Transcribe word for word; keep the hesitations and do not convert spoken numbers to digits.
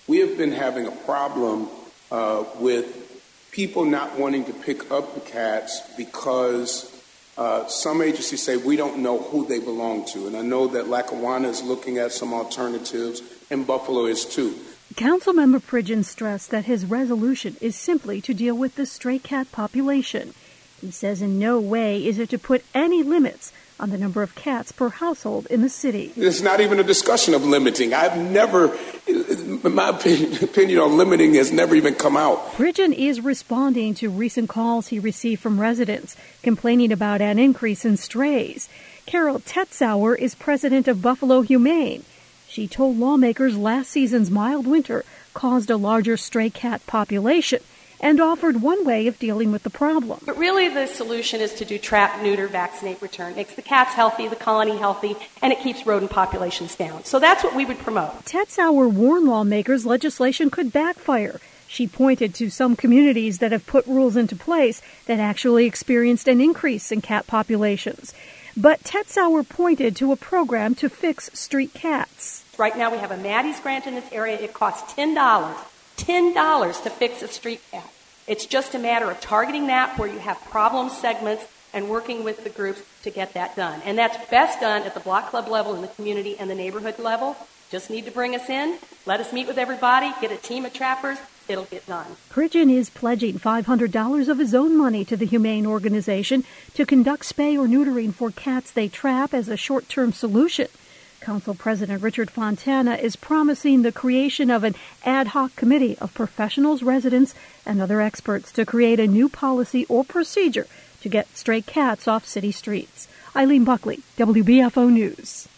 we have been having a problem uh, with people not wanting to pick up the cats because uh, some agencies say we don't know who they belong to. And I know that Lackawanna is looking at some alternatives, and Buffalo is too. Councilmember Pridgeon stressed that his resolution is simply to deal with the stray cat population. He says in no way is it to put any limits on the number of cats per household in the city. It's not even a discussion of limiting. I've never, my opinion on limiting has never even come out. Pridgeon is responding to recent calls he received from residents complaining about an increase in strays. Carol Tetzauer is president of Buffalo Humane. She told lawmakers last season's mild winter caused a larger stray cat population and offered one way of dealing with the problem. But really the solution is to do trap, neuter, vaccinate, return. Makes the cats healthy, the colony healthy, and it keeps rodent populations down. So that's what we would promote. Tetzauer warned lawmakers legislation could backfire. She pointed to some communities that have put rules into place that actually experienced an increase in cat populations. But Tetzauer pointed to a program to fix street cats. Right now we have a Maddie's grant in this area. It costs ten dollars. ten dollars to fix a street cat. It's just a matter of targeting that where you have problem segments and working with the groups to get that done. And that's best done at the block club level, in the community and the neighborhood level. Just need to bring us in, let us meet with everybody, get a team of trappers, it'll get done. Pridgeon is pledging five hundred dollars of his own money to the Humane Organization to conduct spay or neutering for cats they trap as a short-term solution. Council President Richard Fontana is promising the creation of an ad hoc committee of professionals, residents, and other experts to create a new policy or procedure to get stray cats off city streets. Eileen Buckley, W B F O News.